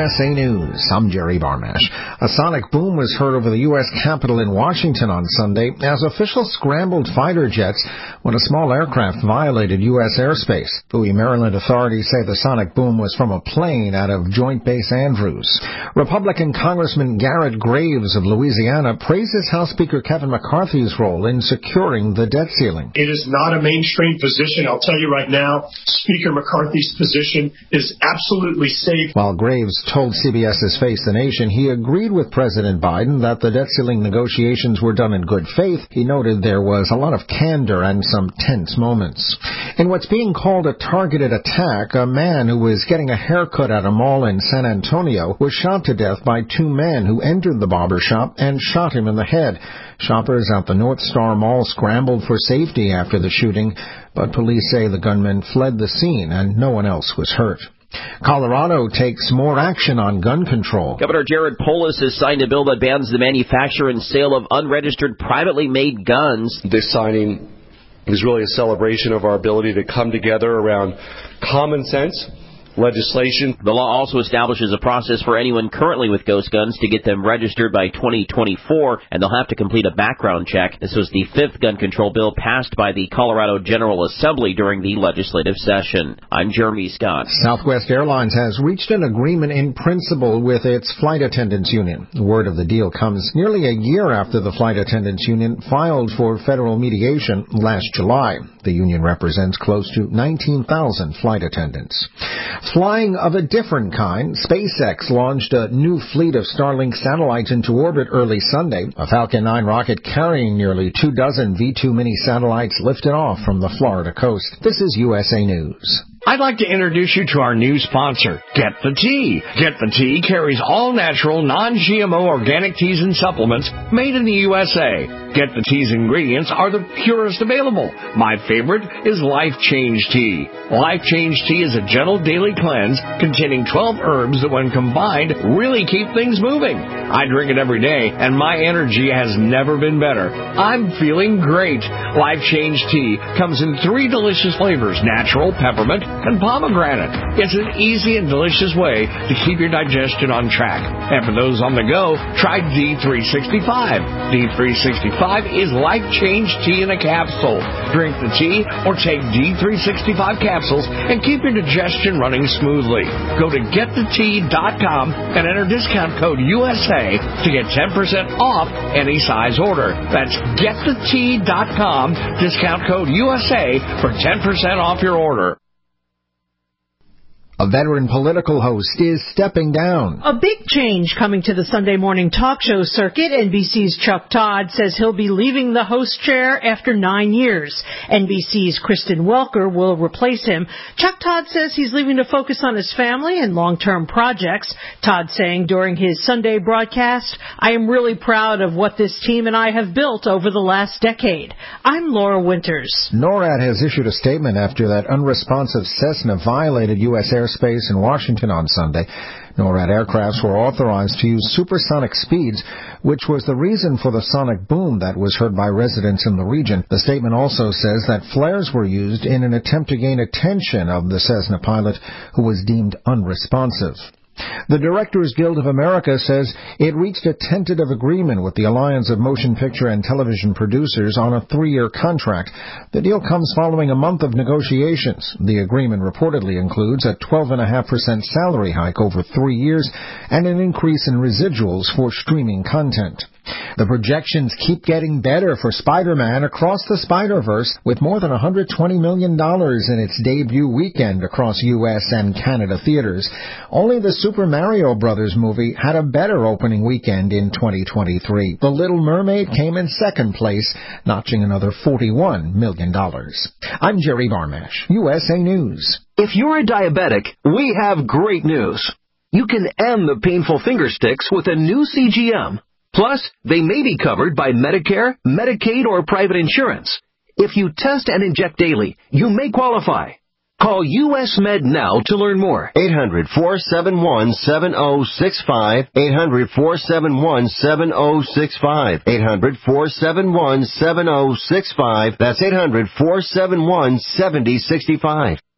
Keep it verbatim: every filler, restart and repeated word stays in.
S A News, I'm Jerry Barmash. A sonic boom was heard over the U S Capitol in Washington on Sunday as officials scrambled fighter jets when a small aircraft violated U S airspace. Bowie, Maryland authorities say the sonic boom was from a plane out of Joint Base Andrews. Republican Congressman Garrett Graves of Louisiana praises House Speaker Kevin McCarthy's role in securing the debt ceiling. It is not a mainstream position. I'll tell you right now, Speaker McCarthy's position is absolutely safe. While Graves told C B S's Face the Nation he agreed with President Biden that the debt ceiling negotiations were done in good faith, he noted there was a lot of candor and some tense moments. In what's being called a targeted attack, a man who was getting a haircut at a mall in San Antonio was shot to death by two men who entered the barber shop and shot him in the head. Shoppers at the North Star Mall scrambled for safety after the shooting, but police say the gunmen fled the scene and no one else was hurt. Colorado takes more action on gun control. Governor Jared Polis has signed a bill that bans the manufacture and sale of unregistered, privately made guns. This signing is really a celebration of our ability to come together around common sense legislation. The law also establishes a process for anyone currently with ghost guns to get them registered by twenty twenty-four, and they'll have to complete a background check. This was the fifth gun control bill passed by the Colorado General Assembly during the legislative session. I'm Jeremy Scott. Southwest Airlines has reached an agreement in principle with its flight attendants union. The word of the deal comes nearly a year after the flight attendants union filed for federal mediation last July. The union represents close to nineteen thousand flight attendants. Flying of a different kind, SpaceX launched a new fleet of Starlink satellites into orbit early Sunday. A Falcon nine rocket carrying nearly two dozen V two mini satellites lifted off from the Florida coast. This is U S A News. I'd like to introduce you to our new sponsor, Get the Tea. Get the Tea carries all-natural, non-G M O organic teas and supplements made in the U S A. Get the Tea's ingredients are the purest available. My favorite is Life Change Tea. Life Change Tea is a gentle daily cleanse containing twelve herbs that, when combined, really keep things moving. I drink it every day, and my energy has never been better. I'm feeling great. Life Change Tea comes in three delicious flavors: natural, peppermint, and pomegranate. It's an easy and delicious way to keep your digestion on track. And for those on the go, try D three sixty-five. D three sixty-five is Life Change Tea in a capsule. Drink the tea or take D three sixty-five capsules and keep your digestion running smoothly. Go to get the tea dot com and enter discount code U S A to get ten percent off any size order. That's get the tea dot com, discount code U S A for ten percent off your order. A veteran political host is stepping down. A big change coming to the Sunday morning talk show circuit. N B C's Chuck Todd says he'll be leaving the host chair after nine years. N B C's Kristen Welker will replace him. Chuck Todd says he's leaving to focus on his family and long-term projects. Todd saying during his Sunday broadcast, "I am really proud of what this team and I have built over the last decade." I'm Laura Winters. NORAD has issued a statement after that unresponsive Cessna violated U S air space in Washington on Sunday. NORAD aircrafts were authorized to use supersonic speeds, which was the reason for the sonic boom that was heard by residents in the region. The statement also says that flares were used in an attempt to gain attention of the Cessna pilot, who was deemed unresponsive. The Directors Guild of America says it reached a tentative agreement with the Alliance of Motion Picture and Television Producers on a three-year contract. The deal comes following a month of negotiations. The agreement reportedly includes a twelve point five percent salary hike over three years and an increase in residuals for streaming content. The projections keep getting better for Spider-Man Across the Spider-Verse, with more than one hundred twenty million dollars in its debut weekend across U S and Canada theaters. Only the Super Mario Brothers movie had a better opening weekend in twenty twenty-three. The Little Mermaid came in second place, notching another forty-one million dollars. I'm Jerry Barmash, U S A News. If you're a diabetic, we have great news. You can end the painful finger sticks with a new C G M. Plus, they may be covered by Medicare, Medicaid, or private insurance. If you test and inject daily, you may qualify. Call U S Med now to learn more. eight hundred, four seven one, seven oh six five. eight hundred, four seven one, seven oh six five. eight hundred, four seven one, seven oh six five. That's eight hundred, four seven one, seven oh six five.